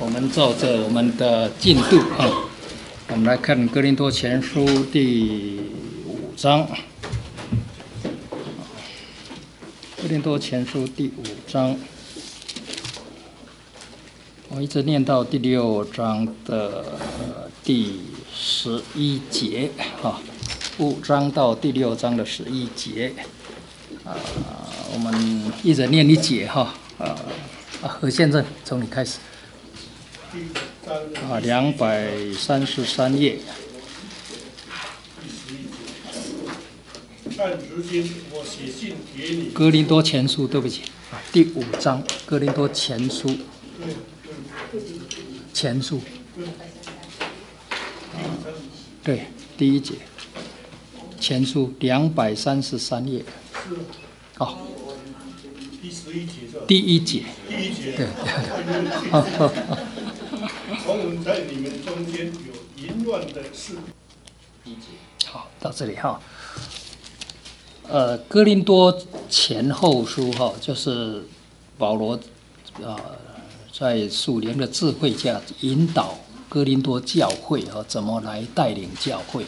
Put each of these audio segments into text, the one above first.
我们照着我们的进度我们来看《哥林多前书》第5章。哥林多前书第5章，我一直念到第6章的第11节5章到第6章的11节我们一直念一节何先生从你开始。233页。 但如今我写信给你。 哥林多前书，对不起，第5章，哥林多前书。前书。对，第1节。前书233页。第1节。 第1节。 对。 我们在你们中间有淫乱的事。 好，到这里哥林多前后书就是保罗在属灵的智慧下引导哥林多教会怎么来带领教会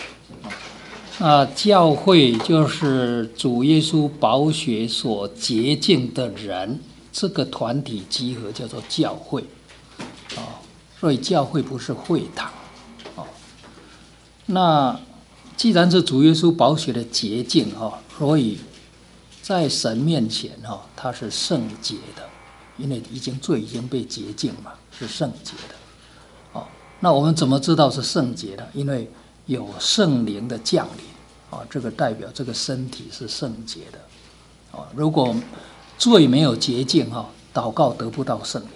教会就是主耶稣宝血所洁净的人，这个团体集合叫做教会所以教会不是会堂那既然是主耶稣宝血的洁净所以在神面前他是圣洁的，因为罪已经被洁净嘛，是圣洁的那我们怎么知道是圣洁的？因为有圣灵的降临这个代表这个身体是圣洁的如果罪没有洁净祷告得不到圣灵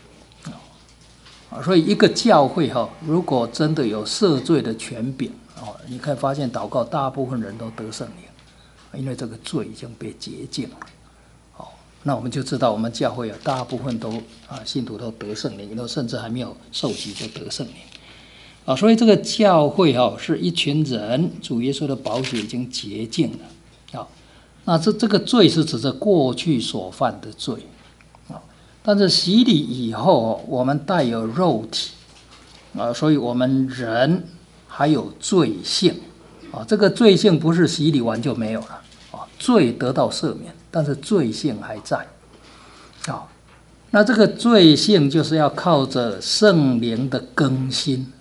所以一个教会如果真的有赦罪的权柄你可以发现祷告大部分人都得圣灵，因为这个罪已经被洁净了那我们就知道我们教会大部分都信徒都得圣灵，甚至还没有受洗就得圣灵所以这个教会是一群人，主耶稣的宝血已经洁净了那这个罪是指着过去所犯的罪但是洗礼以后我们带有肉体所以我们人还有罪性这个罪性不是洗礼完就没有了罪得到赦免，但是罪性还在那这个罪性就是要靠着圣灵的更新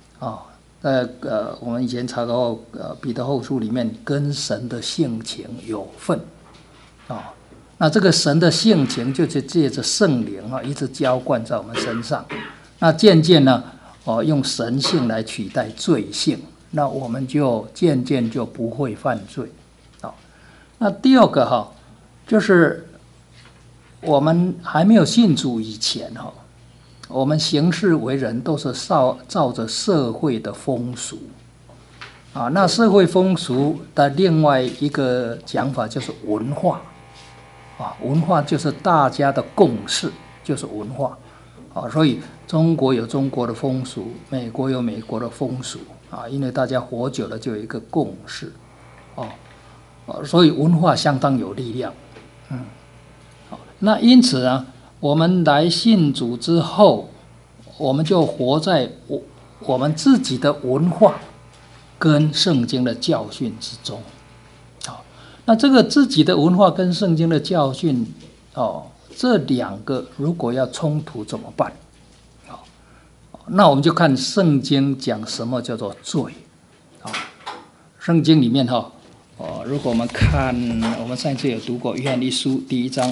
我们以前查到彼得后书里面跟神的性情有份那这个神的性情就是借着圣灵一直浇灌在我们身上，那渐渐呢用神性来取代罪性，那我们就渐渐就不会犯罪那第2个就是我们还没有信主以前我们行事为人都是照着社会的风俗那社会风俗的另外一个讲法就是文化文化就是大家的共识，就是文化所以中国有中国的风俗，美国有美国的风俗因为大家活久了就有一个共识所以文化相当有力量那因此我们来信主之后，我们就活在我们自己的文化跟圣经的教训之中那这个自己的文化跟圣经的教训这2个如果要冲突怎么办那我们就看圣经讲什么叫做罪圣经里面如果我们看我们上一次有读过约翰一书第1章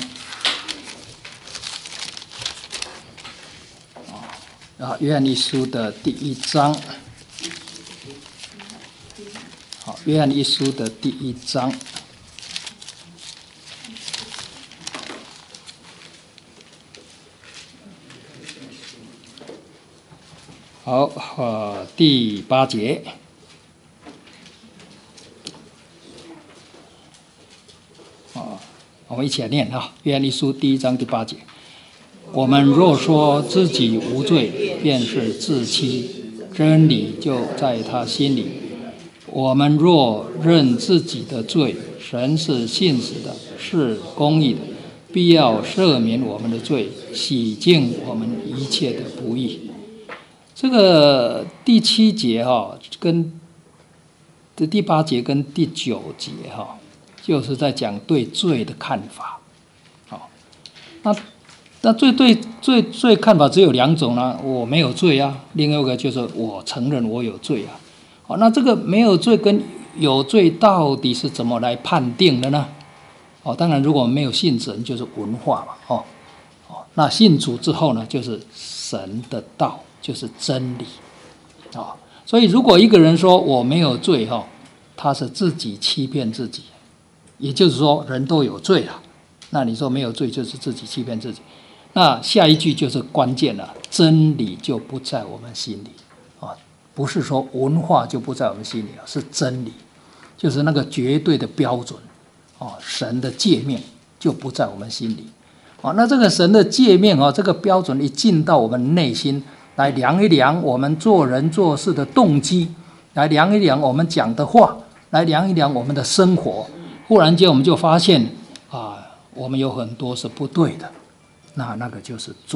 约翰一书的第1章约翰一书的第1章第8节我们一起来念约翰一书第1章第8节，我们若说自己无罪，便是自欺，真理就在他心里。我们若认自己的罪，神是信实的，是公义的， 必要赦免我们的罪，洗净我们一切的不义。这个第7节跟第8节跟第9节就是在讲对罪的看法。那罪看法只有2种呢，我没有罪啊，另外一个就是我承认我有罪啊。那这个没有罪跟有罪到底是怎么来判定的呢？当然如果我们没有信神，就是文化嘛。那信主之后呢，就是神的道，就是真理。所以如果一个人说我没有罪，他是自己欺骗自己，也就是说人都有罪了。那你说没有罪就是自己欺骗自己。那下一句就是关键了，真理就不在我们心里不是说文化就不在我们心里，是真理，就是那个绝对的标准神的诫命就不在我们心里那这个神的诫命这个标准一进到我们内心，来量一量我们做人做事的动机，来量一量我们讲的话，来量一量我们的生活，忽然间我们就发现我们有很多是不对的，那个就是罪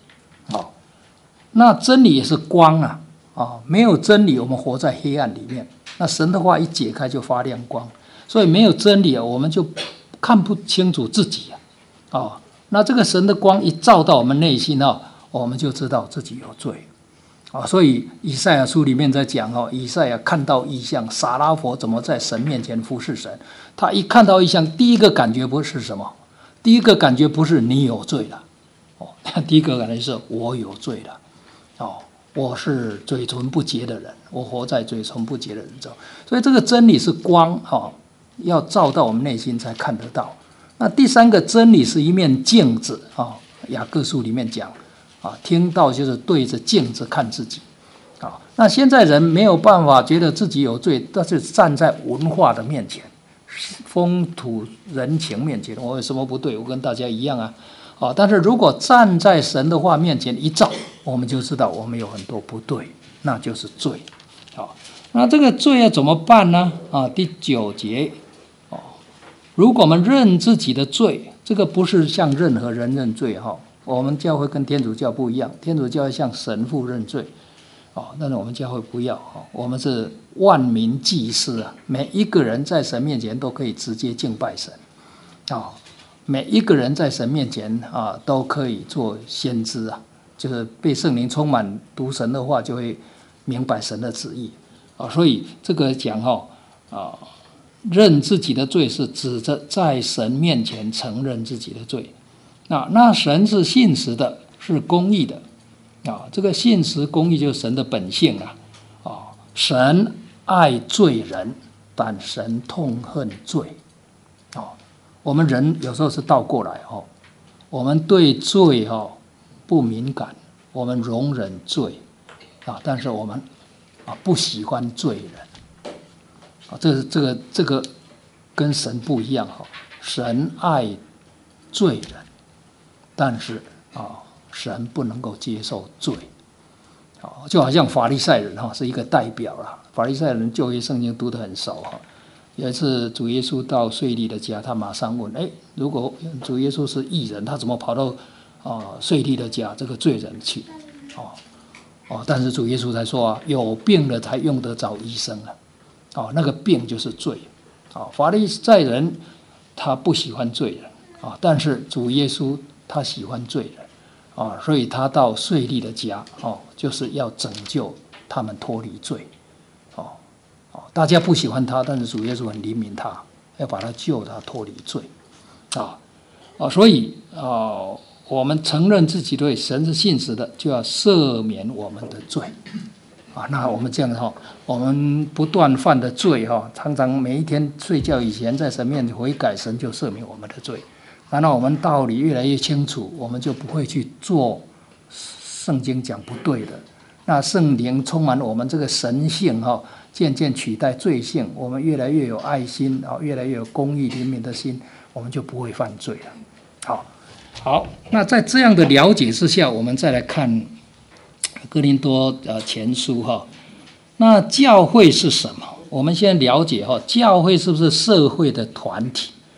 那真理也是光没有真理我们活在黑暗里面，那神的话一解开就发亮光，所以没有真理我们就看不清楚自己那这个神的光一照到我们内心我们就知道自己有罪所以以赛亚书里面在讲以赛亚看到异象，撒拉佛怎么在神面前服侍神，他一看到异象，第一个感觉不是什么？第一个感觉不是你有罪了第一个感觉是我有罪了我是嘴唇不洁的人，我活在嘴唇不洁的人中。所以这个真理是光要照到我们内心才看得到。那第3个真理是一面镜子雅各书里面讲听到就是对着镜子看自己那现在人没有办法觉得自己有罪，但是站在文化的面前，风土人情面前，我有什么不对？我跟大家一样但是如果站在神的话面前一照，我们就知道我们有很多不对，那就是罪那这个罪要怎么办呢第9节如果我们认自己的罪，这个不是向任何人认罪我们教会跟天主教不一样，天主教会向神父认罪但是我们教会不要我们是万民祭司每一个人在神面前都可以直接敬拜神每一个人在神面前都可以做先知就是被圣灵充满，读神的话就会明白神的旨意所以这个讲认自己的罪是指着在神面前承认自己的罪那神是信实的，是公义的这个信实公义就是神的本性神爱罪人，但神痛恨罪我们人有时候是倒过来我们对罪不敏感，我们容忍罪但是我们不喜欢罪人这个跟神不一样神爱罪人，但是神不能够接受罪就好像法利赛人是一个代表法利赛人旧约圣经读得很熟有一次主耶稣到税吏的家，他马上问如果主耶稣是义人，他怎么跑到税吏的家这个罪人去但是主耶稣才说有病了才用得着医生那个病就是罪法利赛人他不喜欢罪人但是主耶稣他喜欢罪人所以他到税吏的家就是要拯救他们脱离罪大家不喜欢他，但是主耶稣很怜悯他，要把他救他脱离罪所以我们承认自己对神是信实的，就要赦免我们的罪那我们这样我们不断犯的罪常常每一天睡觉以前在神面前悔改，神就赦免我们的罪。然后我们道理越来越清楚，我们就不会去做圣经讲不对的。那圣灵充满我们这个神性渐渐取代罪性，我们越来越有爱心越来越有公义怜悯的心，我们就不会犯罪了。好，那在这样的了解之下，我们再来看哥林多前书那教会是什么？我们先了解教会是不是社会的团体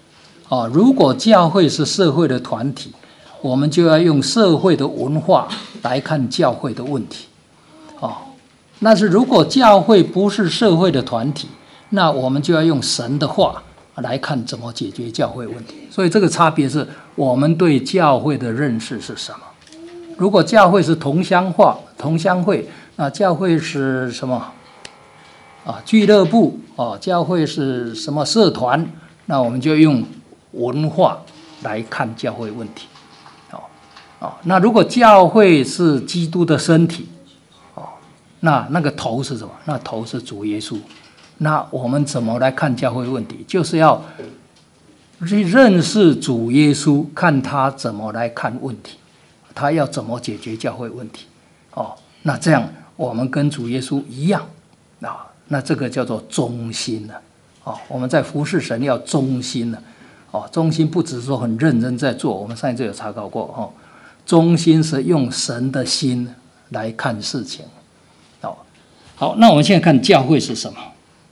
如果教会是社会的团体，我们就要用社会的文化来看教会的问题。但是如果教会不是社会的团体，那我们就要用神的话来看怎么解决教会问题。所以这个差别是我们对教会的认识是什么。如果教会是同乡会，那教会是什么俱乐部教会是什么社团，那我们就用文化来看教会问题。那如果教会是基督的身体，那个头是什么？那头是主耶稣。那我们怎么来看教会问题？就是要去认识主耶稣，看他怎么来看问题，他要怎么解决教会问题。那这样我们跟主耶稣一样那这个叫做忠心了。我们在服侍神要忠心了。忠心不只是说很认真在做，我们上一次有查考过忠心是用神的心来看事情。好，那我们现在看教会是什么？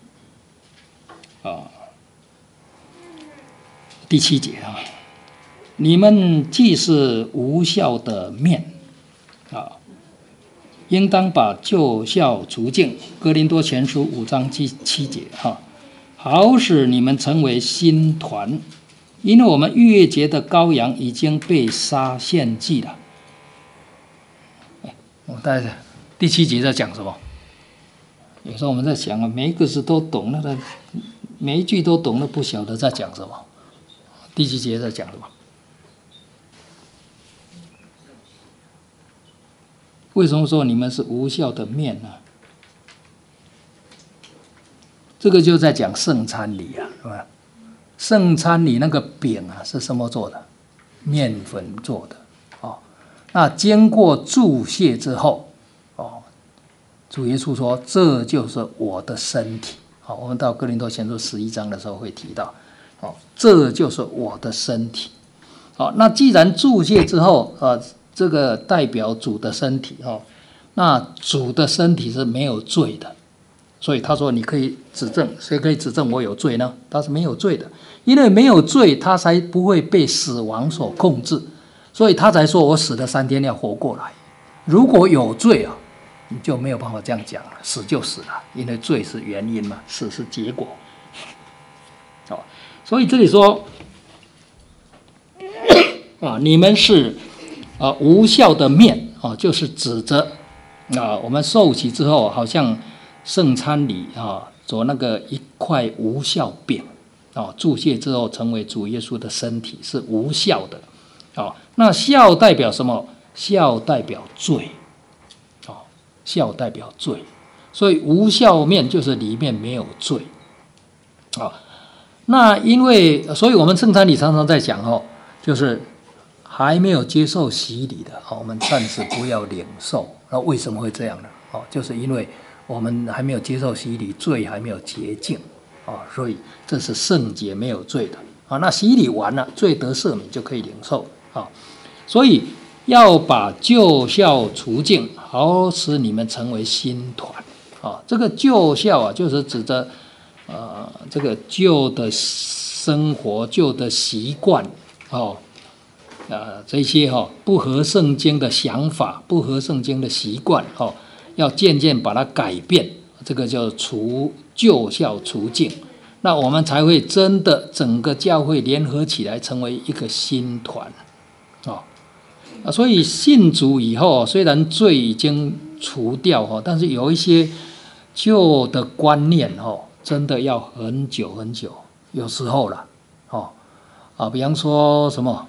第7节你们既是无酵的面应当把旧酵除净。哥林多前书5章7节好使你们成为新团，因为我们逾越节的羔羊已经被杀献祭了。我大概第7节在讲什么？有时候我们在想每一个字都懂，每一句都懂，都不晓得在讲什么。第7节在讲什么？为什么说你们是无酵的面呢？这个就在讲圣餐礼是吧？圣餐礼那个饼是什么做的？面粉做的那经过注谢之后主耶稣说这就是我的身体。我们到哥林多前书11章的时候会提到这就是我的身体。那既然注谢之后这个代表主的身体那主的身体是没有罪的，所以他说你可以指证，谁可以指证我有罪呢？他是没有罪的，因为没有罪他才不会被死亡所控制，所以他才说我死了3天要活过来。如果有罪你就没有办法这样讲了，死就死了，因为罪是原因嘛，死是结果。所以这里说你们是无酵的面就是指着我们受洗之后，好像圣餐礼做那个一块无酵饼注谢之后成为主耶稣的身体，是无酵的那酵代表什么？酵代表罪酵代表罪，所以无酵面就是里面没有罪那所以我们圣餐礼常常在讲就是还没有接受洗礼的我们暂时不要领受。那为什么会这样呢？就是因为我们还没有接受洗礼，罪还没有洁净所以这是圣洁没有罪的那洗礼完了，罪得赦免就可以领受所以要把旧酵除净，好使你们成为新团这个旧酵就是指着这个旧的生活、旧的习惯这些不合圣经的想法、不合圣经的习惯要渐渐把它改变，这个叫除旧酵除净，那我们才会真的整个教会联合起来成为一个新团所以信主以后，虽然罪已经除掉但是有一些旧的观念真的要很久很久，有时候啦比方说什么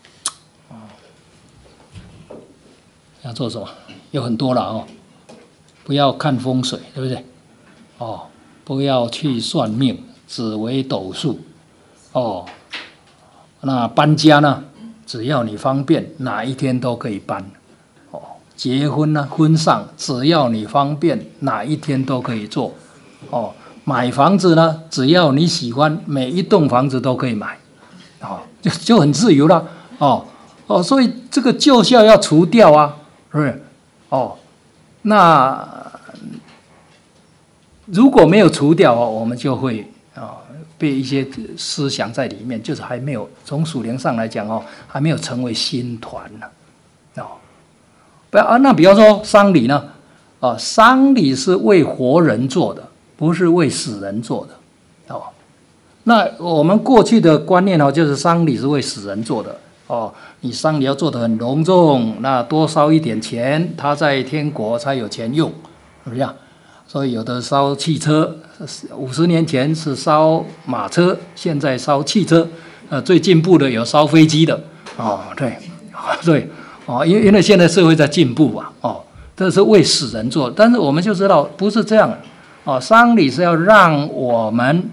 要做什么，有很多了不要看风水，对不对不要去算命、紫微斗数那搬家呢，只要你方便，哪一天都可以搬结婚呢，婚丧只要你方便，哪一天都可以做买房子呢，只要你喜欢，每一栋房子都可以买就很自由了所以这个旧酵要除掉是不是那如果没有除掉我们就会被一些思想在里面，就是还没有从属灵上来讲还没有成为新团呢。那比方说丧礼呢，丧礼是为活人做的，不是为死人做的。那我们过去的观念就是丧礼是为死人做的。你丧礼要做得很隆重，那多烧一点钱，他在天国才有钱用，是不是这样？所以有的烧汽车，50年前是烧马车，现在烧汽车，最进步的有烧飞机的，对，因为现在社会在进步这是为死人做，但是我们就知道不是这样丧礼是要让我们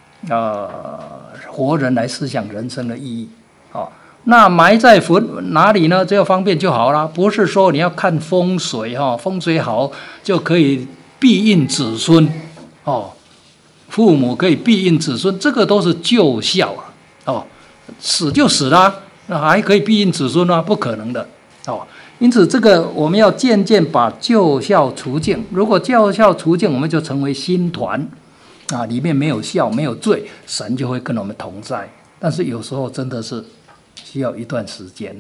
活人来思想人生的意义那埋在坟哪里呢？只要方便就好了，不是说你要看风水风水好就可以庇荫子孙父母可以庇荫子孙，这个都是旧孝死就死了，那还可以庇荫子孙吗？不可能的因此这个我们要渐渐把旧孝除尽，如果旧孝除尽，我们就成为新团里面没有孝没有罪，神就会跟我们同在，但是有时候真的是需要一段时间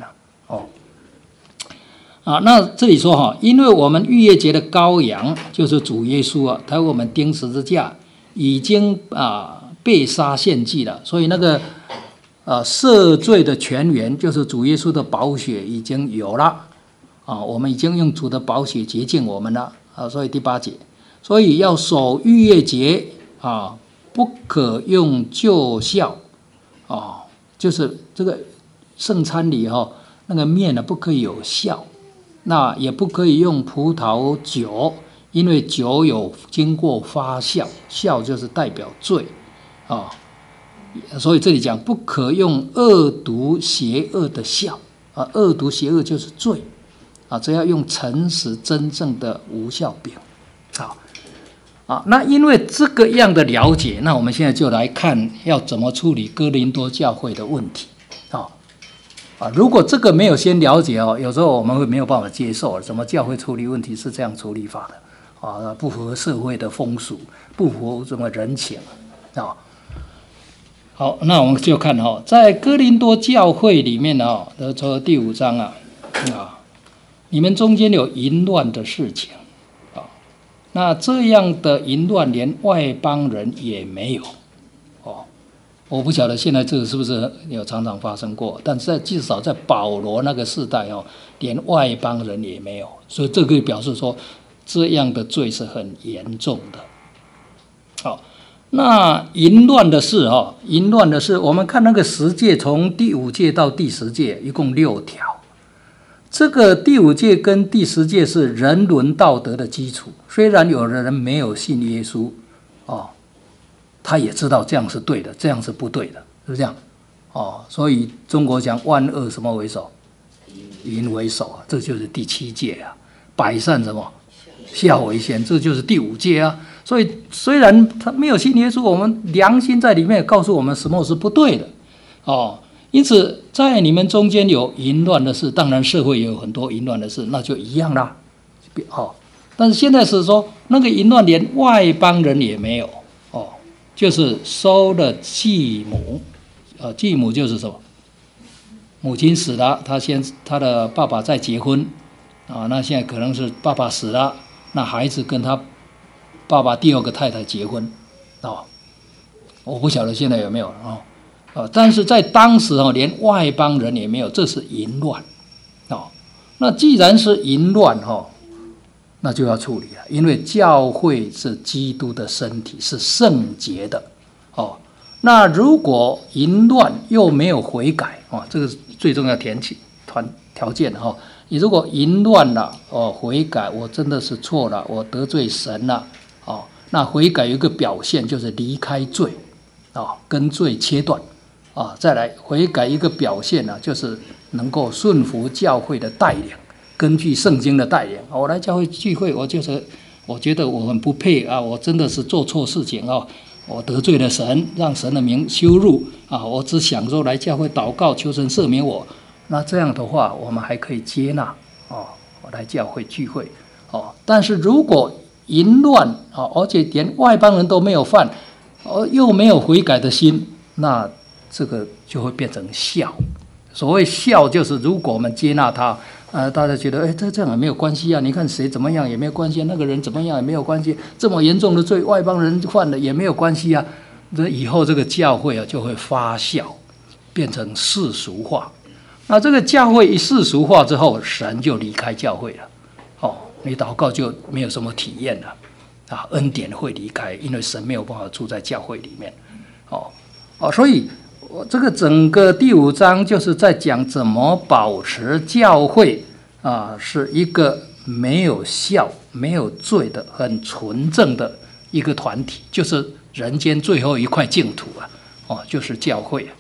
那这里说因为我们逾越节的羔羊就是主耶稣他为我们钉十字架，已经被杀献祭了，所以那个赦罪的泉源就是主耶稣的宝血已经有了我们已经用主的宝血洁净我们了所以第8节，所以要守逾越节不可用旧酵就是这个圣餐里那个面不可以有酵，那也不可以用葡萄酒，因为酒有经过发酵，酵就是代表罪所以这里讲不可用恶毒邪恶的酵恶毒邪恶就是罪只要用诚实真正的无酵饼那因为这个样的了解，那我们现在就来看要怎么处理哥林多教会的问题如果这个没有先了解有时候我们会没有办法接受怎么教会处理问题是这样处理法的不符合社会的风俗，不符合什么人情好，那我们就看在哥林多教会里面从第5章你们中间有淫乱的事情那这样的淫乱连外邦人也没有我不晓得现在这个是不是有常常发生过，但是至少在保罗那个时代连外邦人也没有，所以这个表示说这样的罪是很严重的好，那淫乱的事淫乱的事，我们看那个10诫，从第5诫到第10诫一共6条，这个第5诫跟第10诫是人伦道德的基础，虽然有的人没有信耶稣他也知道这样是对的，这样是不对的，是不是这样所以中国讲万恶什么为首？淫为首这就是第7诫百善什么？孝为先，这就是第5诫所以虽然他没有信耶稣，我们良心在里面告诉我们什么是不对的因此在你们中间有淫乱的事，当然社会也有很多淫乱的事，那就一样啦但是现在是说那个淫乱连外邦人也没有就是收了继母继母就是什么？母亲死了，他的爸爸再结婚那现在可能是爸爸死了，那孩子跟他爸爸第2个太太结婚我不晓得现在有没有但是在当时连外邦人也没有，这是淫乱那既然是淫乱那就要处理了，因为教会是基督的身体，是圣洁的那如果淫乱又没有悔改这个是最重要的条件你如果淫乱了悔改，我真的是错了，我得罪神了那悔改有一个表现就是离开罪跟罪切断再来悔改一个表现就是能够顺服教会的带领，根据圣经的带领我来教会聚会，我觉得我很不配我真的是做错事情我得罪了神，让神的名羞辱我只想说来教会祷告求神赦免我，那这样的话我们还可以接纳我来教会聚会但是如果淫乱而且连外邦人都没有犯， 又没有悔改的心，那这个就会变成笑。所谓笑，就是如果我们接纳他，大家觉得，这样也没有关系啊。你看谁怎么样也没有关系，那个人怎么样也没有关系，这么严重的罪，外邦人犯了也没有关系啊。这以后这个教会啊就会发酵，变成世俗化。那这个教会一世俗化之后，神就离开教会了。你祷告就没有什么体验了。恩典会离开，因为神没有办法住在教会里面。所以这个整个第5章就是在讲怎么保持教会是一个没有笑、没有罪的、很纯正的一个团体，就是人间最后一块净土就是教会。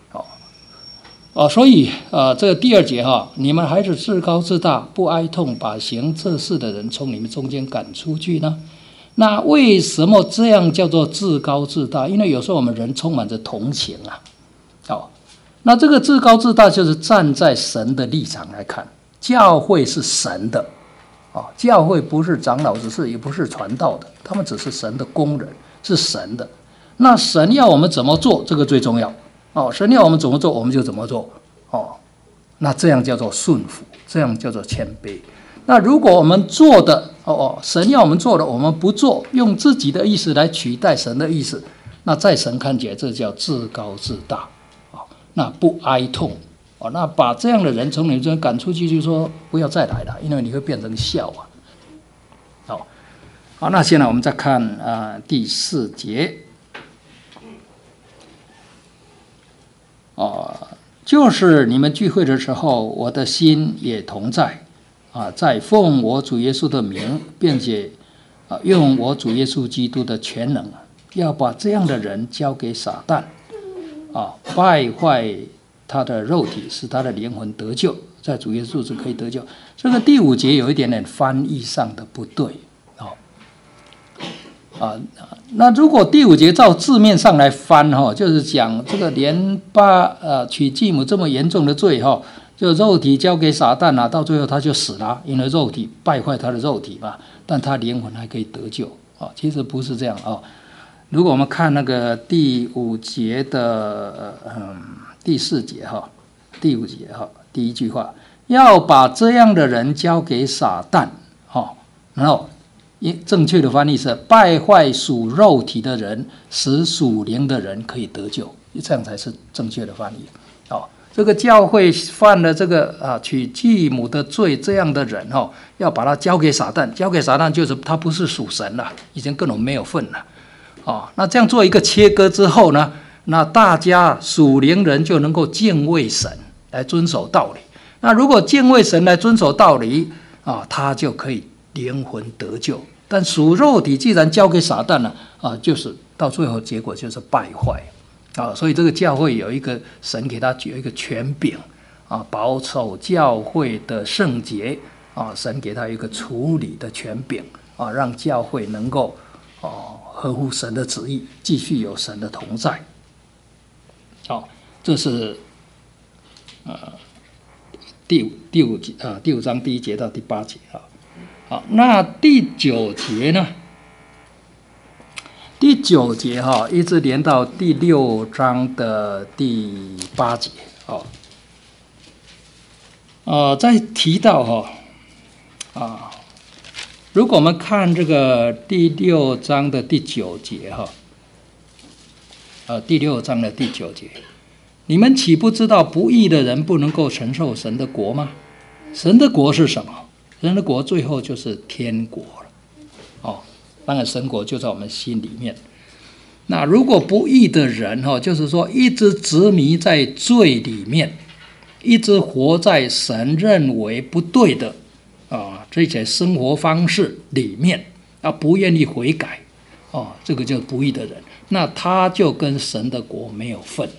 所以这个第2节你们还是自高自大，不哀痛，把行这事的人从你们中间赶出去呢？那为什么这样叫做自高自大？因为有时候我们人充满着同情那这个自高自大就是站在神的立场来看，教会是神的教会不是长老执事，也不是传道的，他们只是神的工人，是神的。那神要我们怎么做，这个最重要神要我们怎么做，我们就怎么做那这样叫做顺服，这样叫做谦卑。那如果我们做的神要我们做的我们不做，用自己的意思来取代神的意思，那在神看起来这叫自高自大那不哀痛那把这样的人从你们这赶出去，就说不要再来了，因为你会变成笑好，那现在我们再看第4节就是你们聚会的时候，我的心也同在在奉我主耶稣的名，并且用我主耶稣基督的全能，要把这样的人交给撒旦败坏他的肉体，使他的灵魂得救，在主耶稣是可以得救。这个第5节有一点点翻译上的不对那如果第5节照字面上来翻就是讲这个连娶继母这么严重的罪就肉体交给撒旦到最后他就死了，因为肉体败坏他的肉体嘛，但他灵魂还可以得救其实不是这样如果我们看那个第5节的第4节第5节第一句话，要把这样的人交给撒旦然后正确的翻译是败坏属肉体的人，使属灵的人可以得救，这样才是正确的翻译这个教会犯了这个娶继母的罪，这样的人要把他交给撒旦，交给撒旦就是他不是属神了，已经根本没有份了那这样做一个切割之后呢，那大家属灵人就能够敬畏神，来遵守道理。那如果敬畏神来遵守道理他就可以灵魂得救。但属肉体既然交给撒旦了就是到最后结果就是败坏所以这个教会有一个神给他有一个权柄保守教会的圣洁神给他一个处理的权柄让教会能够合乎神的旨意，继续有神的同在这是第5章第1节到第8节那第9节呢？第9节一直连到第6章的第8节再提到如果我们看这个第6章的第9节第6章的第9节，你们岂不知道不义的人不能够承受神的国吗？神的国是什么？神的国最后就是天国了当然神国就在我们心里面。那如果不义的人就是说一直执迷在罪里面，一直活在神认为不对的这些生活方式里面不愿意悔改这个就是不义的人，那他就跟神的国没有份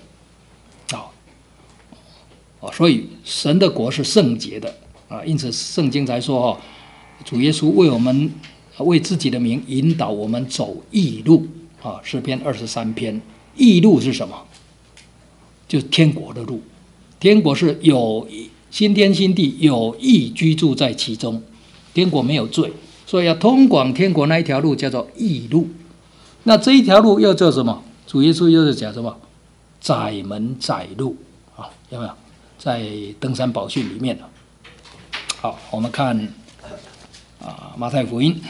所以神的国是圣洁的因此圣经才说主耶稣为我们为自己的名引导我们走义路诗篇23篇。义路是什么？就是天国的路。天国是有新天新地，有义居住在其中，天国没有罪，所以要通往天国那一条路叫做义路那这一条路又叫什么？主耶稣又是讲什么？窄门窄路啊，有没有？在登山宝训里面。好，我们看马太福音，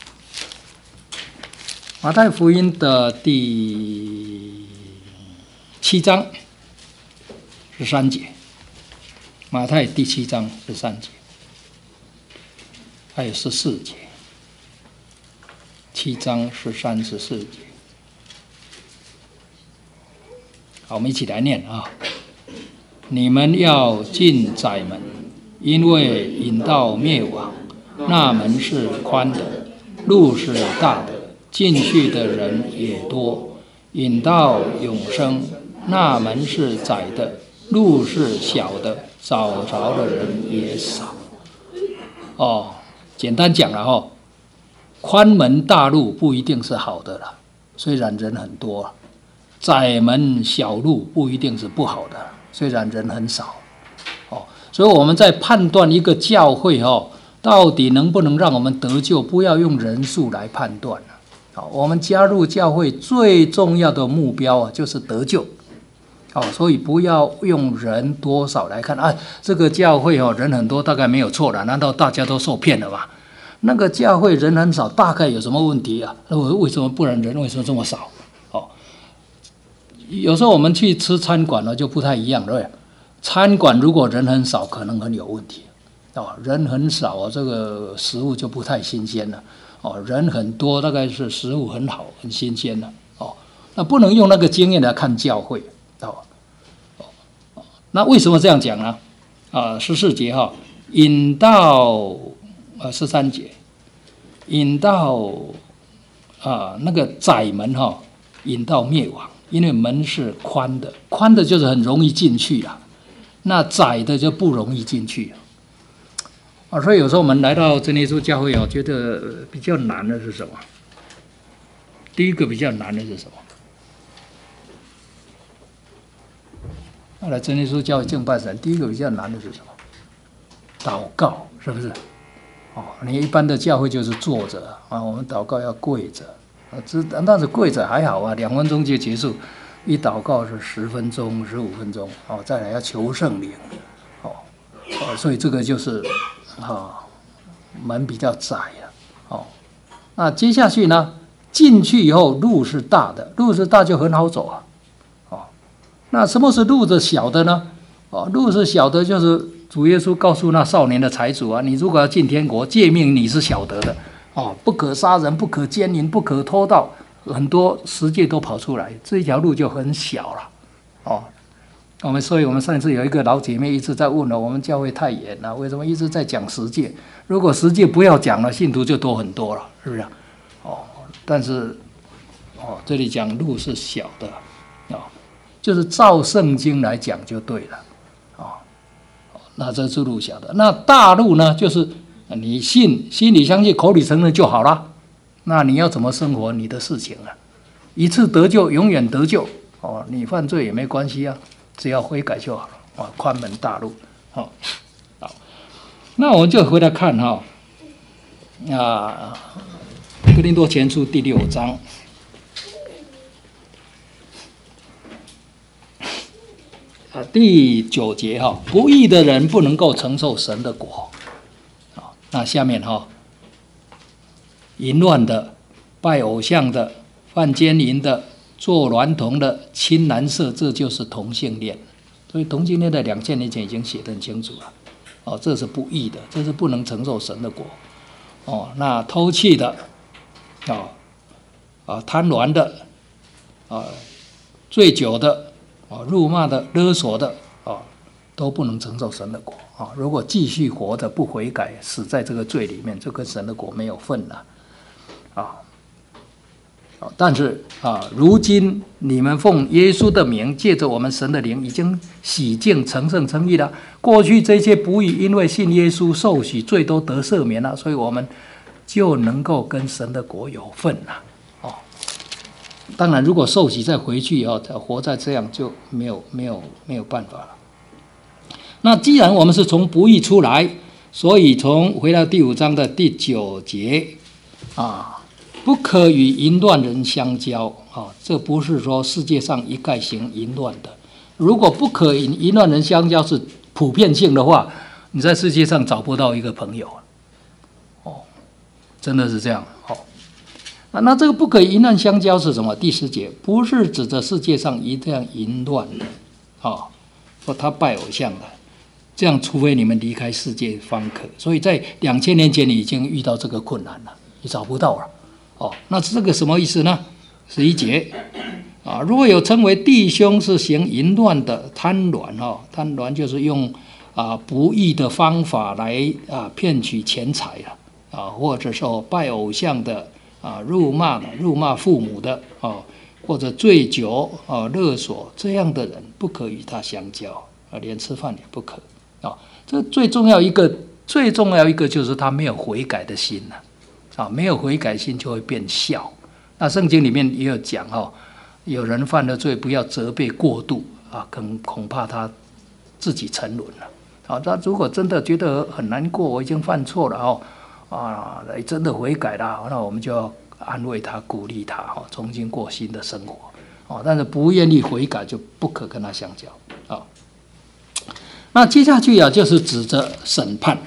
马太福音的第7章13节，马太第7章13节，还有14节，7章13、14节。好，我们一起来念啊！你们要进窄门，因为引到灭亡，那门是宽的，路是大的，进去的人也多；引到永生，那门是窄的，路是小的，找着的人也少。简单讲了宽门大路不一定是好的了，虽然人很多；窄门小路不一定是不好的，虽然人很少。所以我们在判断一个教会到底能不能让我们得救，不要用人数来判断。我们加入教会最重要的目标就是得救。所以不要用人多少来看这个教会人很多大概没有错了，难道大家都受骗了吗？那个教会人很少，大概有什么问题啊？为什么不然人为什么这么少？有时候我们去吃餐馆就不太一样，对不对？餐馆如果人很少，可能很有问题。人很少这个食物就不太新鲜了。人很多，大概是食物很好、很新鲜了。那不能用那个经验来看教会。那为什么这样讲呢？14节引到13节，引到那个窄门引到灭亡，因为门是宽的，宽的就是很容易进去了，那窄的就不容易进去所以有时候我们来到真耶稣教会觉得比较难的是什么？第一个比较难的是什么？来真耶稣教会敬拜神，第一个比较难的是什么？祷告，是不是？你一般的教会就是坐着我们祷告要跪着但是跪着还好2分钟就结束，一祷告是10分钟、15分钟再来要求圣灵所以这个就是门比较窄那接下去呢，进去以后路是大的，路是大就很好走那什么是路是小的呢？路是小的，就是主耶稣告诉那少年的财主你如果要进天国，诫命你是晓得的不可杀人，不可奸淫，不可偷盗，很多十诫都跑出来，这一条路就很小了所以我们上次有一个老姐妹一直在问我们教会太严了，为什么一直在讲十诫？如果十诫不要讲了，信徒就多很多了，是不是但是这里讲路是小的就是照圣经来讲就对了那这是路小的。那大路呢，就是你信，心里相信，口里承认就好了。那你要怎么生活，你的事情一次得救，永远得救你犯罪也没关系只要悔改就好了宽门大路好，那我们就回来看哥林多前书第6章。第9节不义的人不能够承受神的国那下面淫乱的、拜偶像的、犯奸淫的、做娈童的、亲男色，这就是同性恋。所以同性恋在2000年前已经写得很清楚了这是不义的，这是不能承受神的国那偷窃的贪婪的醉酒的辱骂的、勒索的都不能承受神的国如果继续活着不悔改，死在这个罪里面，就跟神的国没有份了但是如今你们奉耶稣的名，借着我们神的灵，已经洗净、成圣、称义了。过去这些不义，因为信耶稣受洗，罪都得赦免了，所以我们就能够跟神的国有份了当然，如果受洗再回去活在这样就没有办法了。那既然我们是从不义出来，所以回到第5章的第9节不可与淫乱人相交啊，这不是说世界上一概行淫乱的。如果不可与淫乱人相交是普遍性的话，你在世界上找不到一个朋友哦，真的是这样哦。那这个不可与淫乱相交是什么？第10节不是指着世界上一定要淫乱的啊，说他拜偶像的，这样除非你们离开世界方可。所以在2000年前你已经遇到这个困难了，你找不到了。哦，那这个什么意思呢？11节啊，如果有称为弟兄是行淫乱的贪婪哦，贪婪就是用不义的方法来骗取钱财或者说拜偶像的辱骂父母的或者醉酒勒索这样的人，不可与他相交连吃饭也不可这最重要一个就是他没有悔改的心没有悔改心就会变笑。那圣经里面也有讲有人犯了罪，不要责备过度恐怕他自己沉沦了他如果真的觉得很难过，我已经犯错了真的悔改了，那我们就要安慰他，鼓励他重新过新的生活但是不愿意悔改，就不可跟他相交那接下去就是指着审判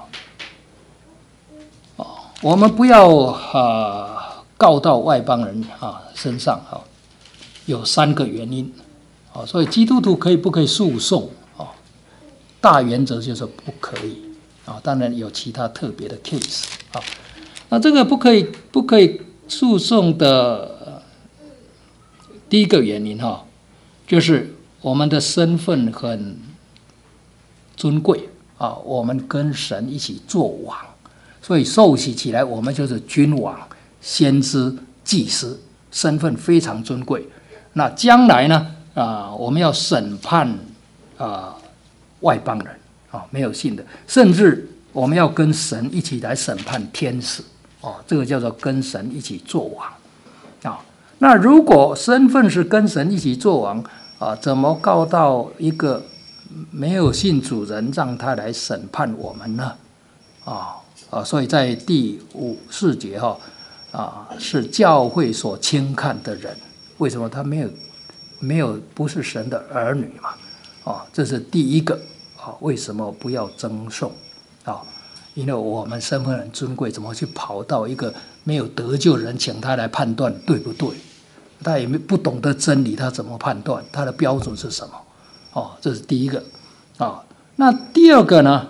我们不要告到外邦人身上有3个原因所以基督徒不可以诉讼大原则就是不可以当然有其他特别的 case 那这个不可以诉讼的第一个原因就是我们的身份很尊贵我们跟神一起做王，所以受洗起来我们就是君王、先知、祭司，身份非常尊贵。那将来呢我们要审判外邦人没有信的，甚至我们要跟神一起来审判天使这个叫做跟神一起做王那如果身份是跟神一起做王怎么告到一个没有信主人，让他来审判我们呢所以在第4节是教会所轻看的人，为什么他没有不是神的儿女嘛这是第一个为什么不要争讼因为我们身份很尊贵，怎么去跑到一个没有得救人，请他来判断对不对？他也不懂得真理，他怎么判断？他的标准是什么这是第一个那第二个呢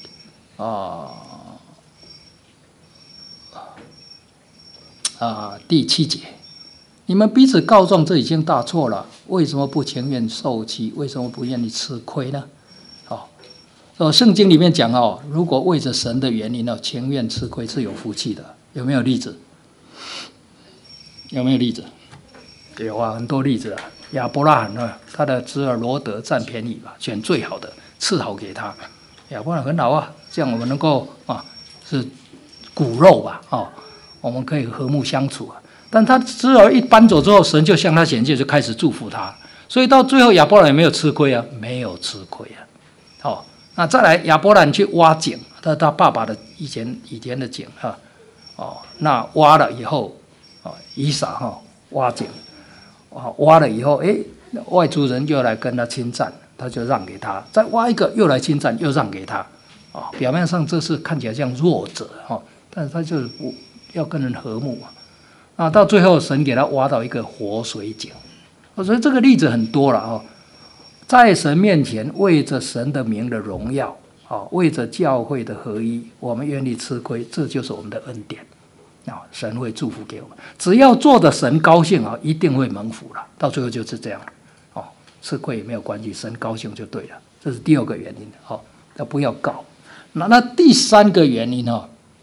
第7节，你们彼此告状，这已经大错了，为什么不情愿受欺？为什么不愿意吃亏呢圣经里面讲如果为着神的原因情愿吃亏是有福气的，有没有例子？有没有例子？有很多例子亚伯拉罕他的侄儿罗德占便宜吧，选最好的赐好给他，亚伯拉罕很好这样我们能够是骨肉吧我们可以和睦相处但他侄儿一搬走之后，神就向他显现，就开始祝福他，所以到最后亚伯拉罕没有吃亏没有吃亏那再来亚伯兰去挖井，他爸爸的以前的井那挖了以后以撒挖井挖了以后外族人就来跟他侵占，他就让给他，再挖一个又来侵占，又让给他表面上这是看起来像弱者但是他就是要跟人和睦到最后神给他挖到一个活水井所以这个例子很多了在神面前为着神的名的荣耀为着教会的合一，我们愿意吃亏，这就是我们的恩典神会祝福给我们，只要做的神高兴一定会蒙福了，到最后就是这样吃亏也没有关系，神高兴就对了，这是第二个原因要不要告那第3个原因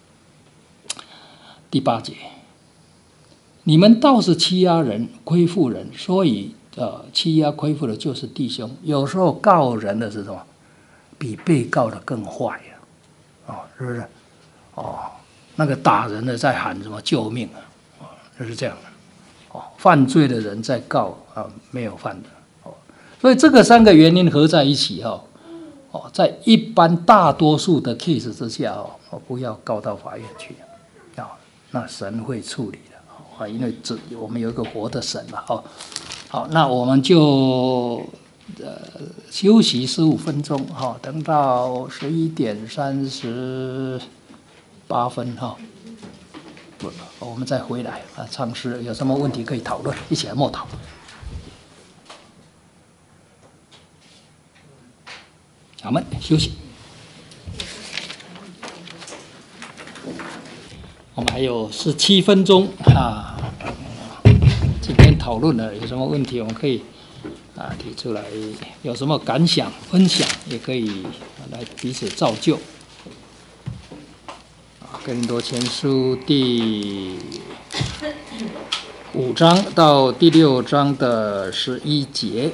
第8节，你们倒是欺压人亏负人，所以欺压亏负的就是弟兄。有时候告人的是什么？比被告的更坏是不是那个打人的在喊什么救命就是这样犯罪的人在告没有犯的所以这个3个原因合在一起在一般大多数的 case 之下不要告到法院去那神会处理的啊，因为我们有一个活的神嘛，哦，好，那我们就休息15分钟，哈，等到11:38哈，我们再回来啊，唱诗有什么问题可以讨论，一起来默祷。我们休息。我们还有17分钟啊。今天讨论了有什么问题，我们可以提出来，有什么感想分享，也可以来彼此造就。哥林多前书第5章到第6章的11节。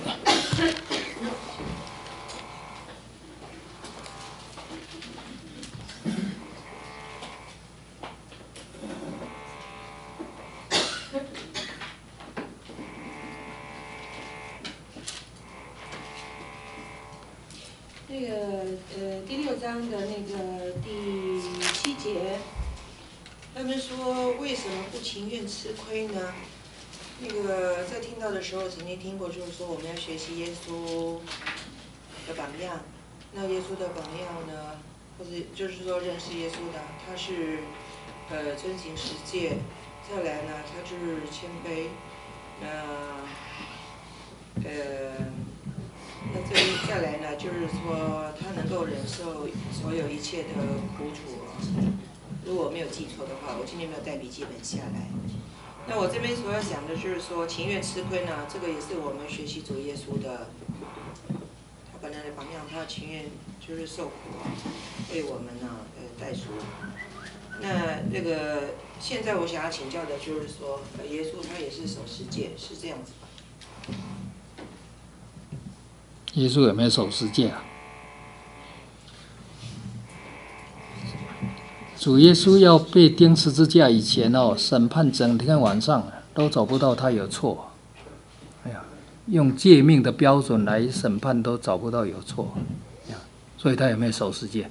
第6章的那个第7节，他们说为什么不情愿吃亏呢？那个在听到的时候曾经听过，就是说我们要学习耶稣的榜样。那耶稣的榜样呢，或者就是说认识耶稣的，他是遵行十诫，再来呢，他就是谦卑，那再来呢，就是说他能够忍受所有一切的苦楚。如果没有记错的话，我今天没有带笔记本下来。那我这边所要想的就是说，情愿吃亏呢，这个也是我们学习主耶稣的，他本来的榜样，他情愿就是受苦为我们呢代赎。那这个现在我想要请教的就是说，耶稣他也是守十诫，是这样子吧？ 耶稣有没有守十诫啊？主耶稣要被钉十字架以前审判整天晚上都找不到他有错。哎呀，用诫命的标准来审判都找不到有错，所以他有没有守十诫？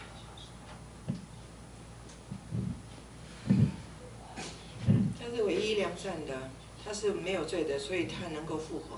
他是唯一良善的，他是没有罪的，所以他能够复活。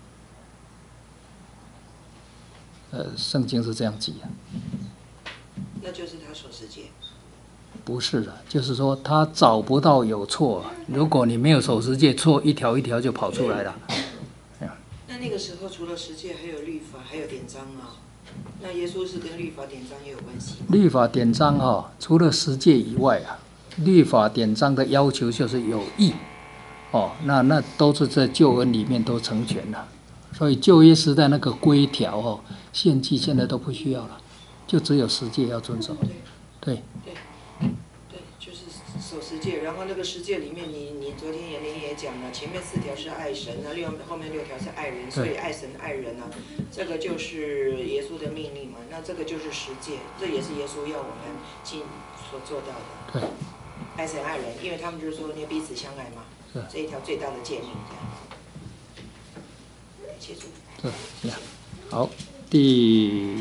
圣经是这样记的。 那就是他守十诫。 不是的，就是说他找不到有错。如果你没有守十诫，错一条一条就跑出来了。 那个时候除了十诫，还有律法，还有典章啊。那耶稣是跟律法典章也有关系。 律法典章除了十诫以外律法典章的要求就是有义那都是在救恩里面都成全了。所以旧约时代那个规条献祭现在都不需要了，就只有十诫要遵守。对， 就是守十诫。然后那个十诫里面，你昨天也讲了，前面4条是爱神，那后面6条是爱人，所以爱神爱人这个就是耶稣的命令嘛。那这个就是十诫，这也是耶稣要我们所做到的。 对， 爱神爱人，因为他们就是说你彼此相爱嘛，这一条最大的诫命这样。 好，第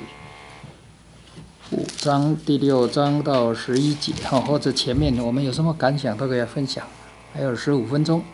5章、第6章到11节或者前面我们有什么感想都可以分享，还有15分钟。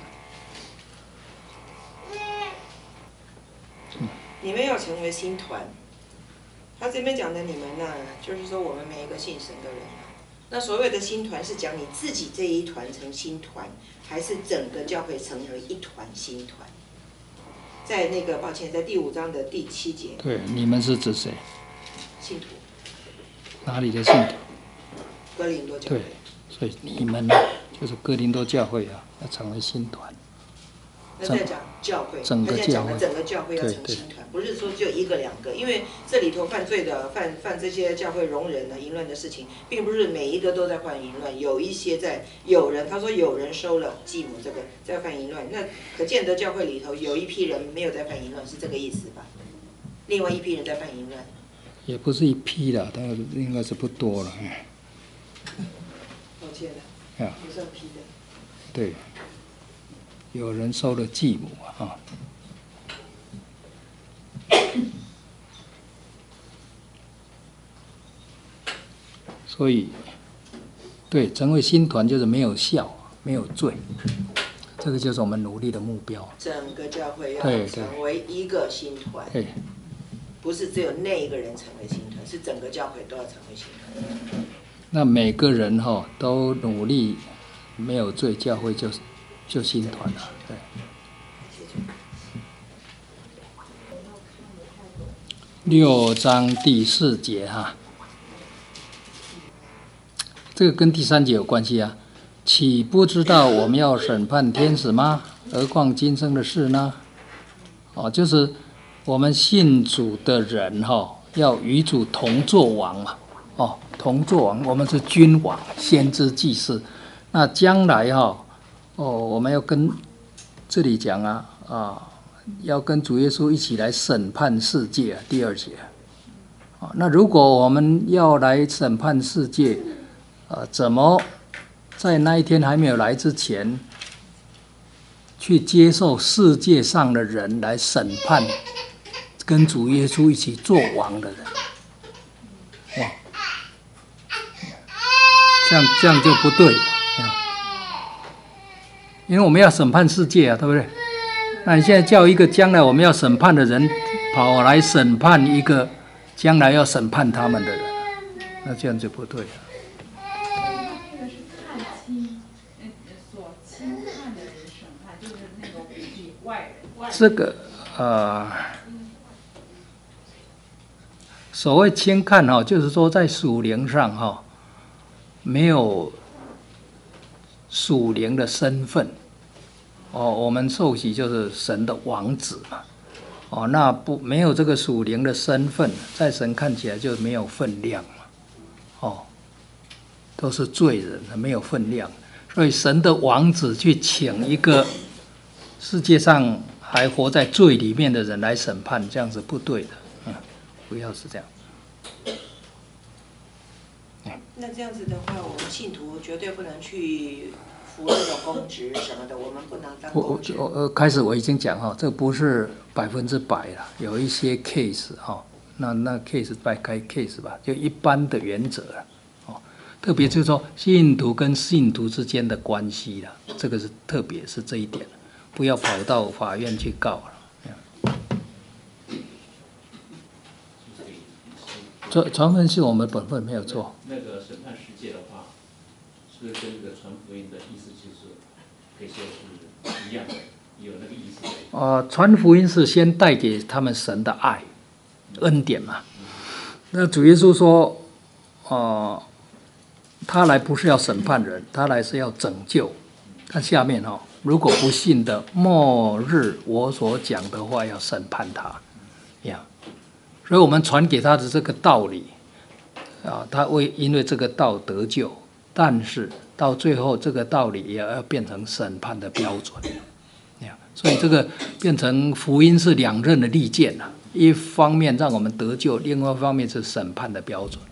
你们要成为新团，他这边讲的你们呢，就是说我们每一个信神的人那所谓的新团是讲你自己这一团成新团，还是整个教会成为一团新团？在那个抱歉，在第5章的第7节。 对，你们是指谁？ 信徒。 哪里的信徒？ 哥林多教会。 对，所以你们呢，就是哥林多教会要成为新团。 那在讲教会， 整个教会， 整个教会要成新团，不是说就1个2个，因为这里头犯罪的犯这些教会容忍淫乱的事情，并不是每一个都在犯淫乱，有一些他说有人收了继母这个在犯淫乱，那可见得教会里头有一批人没有在犯淫乱，是这个意思吧？另外一批人在犯淫乱。 也不是一批了，但应该是不多了。 抱歉了，不算批的。 对。有人收了继母所以对成为新团就是没有效， 没有罪。这个就是我们努力的目标。 整个教会要对成为一个新团， 对， 不是只有那一个人成为新团，是整个教会都要成为新团。 那每个人都努力，没有罪，教会就新团了。对。6章第4节哈，这个跟第3节有关系啊。岂不知道我们要审判天使吗？何况今生的事呢？就是我们信主的人要与主同作王嘛。同作王，我们是君王、先知、祭司。那将来我们要跟这里讲要跟主耶稣一起来审判世界第2节。那如果我们要来审判世界，怎么在那一天还没有来之前，去接受世界上的人来审判跟主耶稣一起做王的人？哇，这样就不对了，因为我们要审判世界对不对？那你现在叫一个将来我们要审判的人跑来审判一个将来要审判他们的人，那这样就不对了。这个所谓轻看就是说在属灵上没有属灵的身份。我们受洗就是神的王子嘛。那没有这个属灵的身份，在神看起来就没有分量嘛。都是罪人，没有分量。所以神的王子去请一个世界上还活在罪里面的人来审判，这样是不对的。不要是这样。 那这样子的话，我们信徒绝对不能去服那种公职什么的，我们不能当公职。 开始我已经讲这不是100%了，有一些 case 那 case by case 吧，就一般的原则特别就是说信徒跟信徒之间的关系啦，这个是特别是这一点，不要跑到法院去告了。传福音是我们本分没有错。 那个审判世界的话，是不是跟这个传福音的意思就是可以说是一样的，有那个意思？ 传福音是先带给他们神的爱、恩典嘛。那主耶稣说，他来不是要审判人，他来是要拯救。看下面如果不信的，末日我所讲的话要审判他，所以我们传给他的这个道理他会因为这个道得救，但是到最后这个道理也要变成审判的标准。所以这个变成福音是2刃的利剑一方面让我们得救，另外一方面是审判的标准。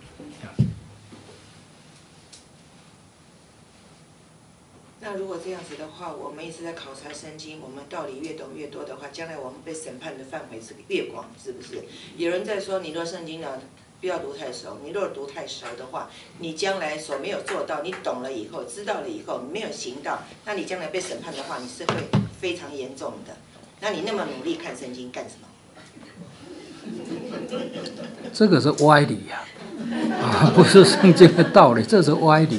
那如果这样子的话，我们一直在考察圣经，我们道理越懂越多的话，将来我们被审判的范围是越广，是不是？有人在说，你若圣经呢，不要读太熟，你若读太熟的话，你将来所没有做到，你懂了以后，知道了以后，你没有行到，那你将来被审判的话，你是会非常严重的。那你那么努力看圣经干什么？ 这个是歪理不是圣经的道理，这是歪理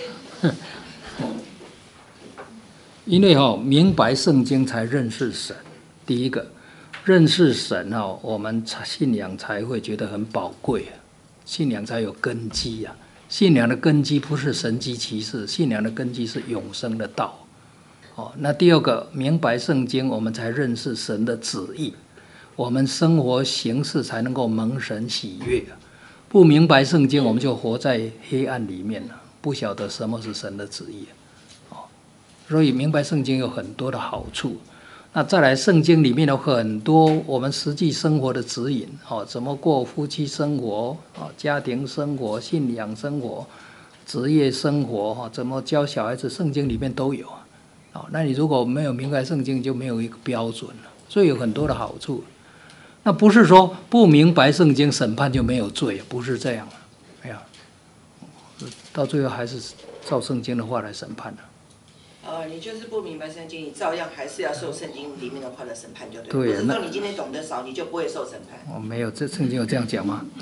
因为明白圣经才认识神。第一个，认识神我们信仰才会觉得很宝贵信仰才有根基信仰的根基不是神迹奇事，信仰的根基是永生的道。那第二个，明白圣经，我们才认识神的旨意，我们生活行事才能够蒙神喜悦。不明白圣经，我们就活在黑暗里面不晓得什么是神的旨意。所以明白圣经有很多的好处。那再来，圣经里面有很多我们实际生活的指引怎么过夫妻生活家庭生活、信仰生活、职业生活怎么教小孩子，圣经里面都有那你如果没有明白圣经，就没有一个标准了。所以有很多的好处。那不是说不明白圣经审判就没有罪，不是这样到最后还是照圣经的话来审判你就是不明白圣经，你照样还是要受圣经里面的话的审判，就对。 对， 不是说你今天懂得少，你就不会受审判。 没有，这圣经有这样讲吗？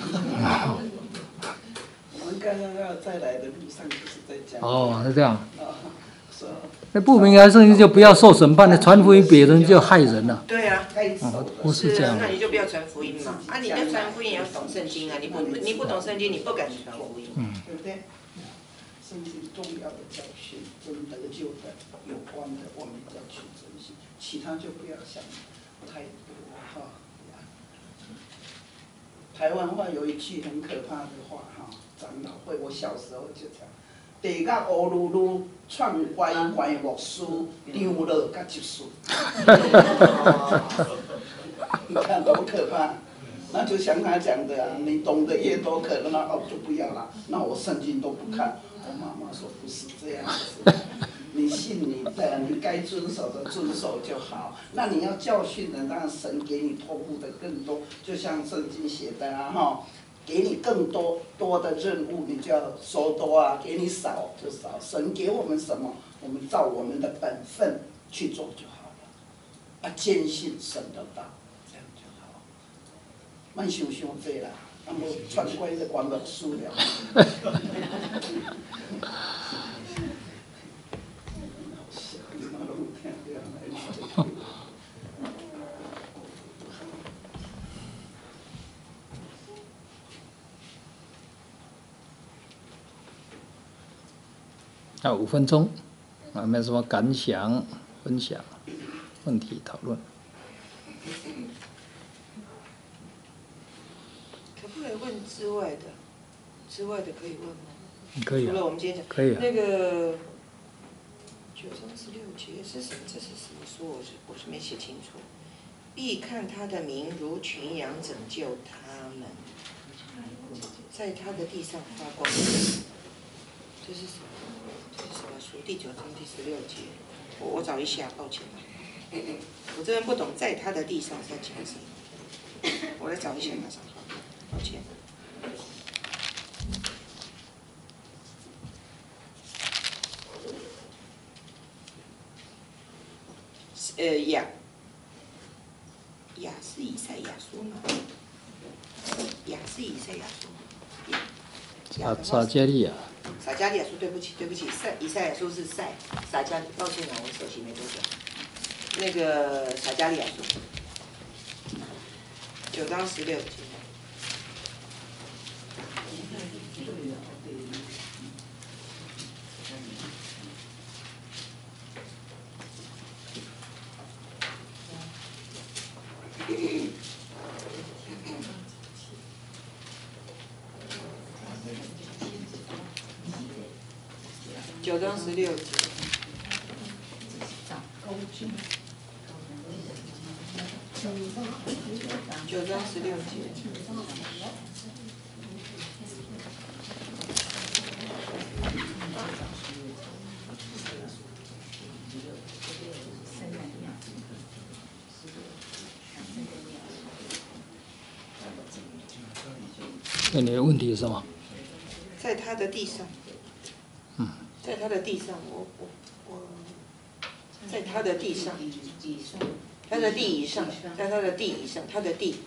我们刚刚要再来的路上就是在讲。 是这样。那哦不明白圣经就不要受审判的，传福音别人就害人了。 对啊， 不是这样。 那你就不要传福音嘛。你要传福音也要懂圣经啊，你不懂圣经，你不敢传福音。 对不对？圣经重要的教训跟得救的有关的，我们要去珍惜，其他就不要想太多哈。台湾话有一句很可怕的话哈，长老会，我小时候就讲。地甲乌噜噜，串乖乖木书，张了甲一书。你看多可怕！那就像他讲的啊，你懂得越多，可能那就不要了，那我圣经都不看。我妈妈说不是这样子，你信你的，你该遵守的遵守就好。那你要教训人，让神给你托付的更多，就像圣经写的啊哈。给你更多的任务，你就要收多啊；给你少就少。神给我们什么，我们照我们的本分去做就好了。坚信神的道，这样就好。莫想多啦，无穿过就关落输了。 还有5分钟，有没有什么感想、分享、问题讨论？ 可不可以问之外的？之外的可以问吗？ 可以、 除了我们今天讲， 可以、 那个9章16节是什么？这是什么说？我是没写清楚。必看他的名如群羊拯救他们，在他的地上发光。这是什么？这是什么书？第9章第16节。我找一下，抱歉。我这边不懂，在他的地上在讲什么？我来找一下，马上。抱歉。雅是以赛亚书吗？雅是以赛亚书吗？ 撒迦利亚。 撒迦利亚书，对不起，以赛亚书是赛，撒迦，抱歉啊，我手机没多久。那个撒迦利亚书，9章16节。9章16节。9章16节。 那你的问题是什么？ 在他的地上。在他的地上，我，在他的地上，他的地以上，在他的地以上，他的地，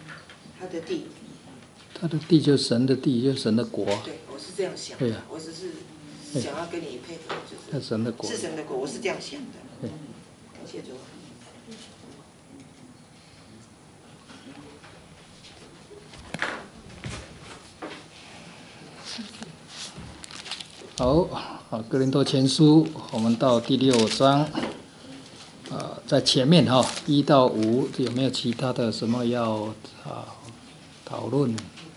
他的地就是神的地，就是神的国。 对，我是这样想的。对呀。我只是想要跟你配合，就是。 是神的国。 是神的国，我是这样想的。对。感谢主。 好，哥林多前书，我们到第6章，在前面1到5有没有其他的什么要讨论？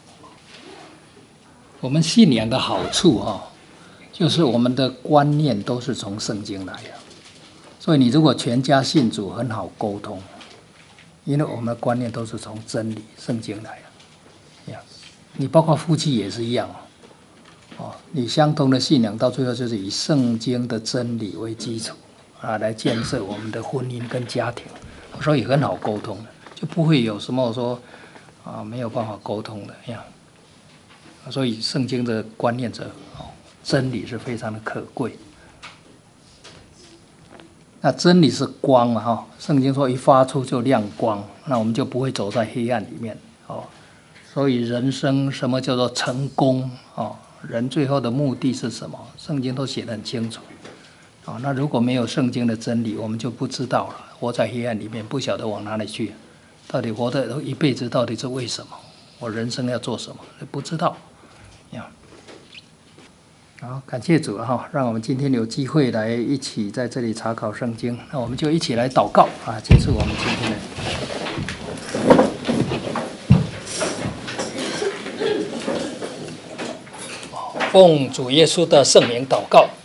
我们信仰的好处就是我们的观念都是从圣经来的，所以你如果全家信主很好沟通，因为我们的观念都是从真理圣经来的。你包括夫妻也是一样。你相同的信仰，到最后就是以圣经的真理为基础来建设我们的婚姻跟家庭，所以很好沟通的，就不会有什么说没有办法沟通的样。所以圣经的观念者真理是非常的可贵。 那真理是光啊，哈，圣经说一发出就亮光，那我们就不会走在黑暗里面哦。所以人生什么叫做成功哦？人最后的目的是什么？圣经都写得很清楚啊。那如果没有圣经的真理，我们就不知道了。活在黑暗里面，不晓得往哪里去，到底活的一辈子到底是为什么？我人生要做什么？不知道呀。好，感谢主哈，让我们今天有机会来一起在这里查考圣经。那我们就一起来祷告啊，结束我们今天的。奉主耶稣的圣名祷告。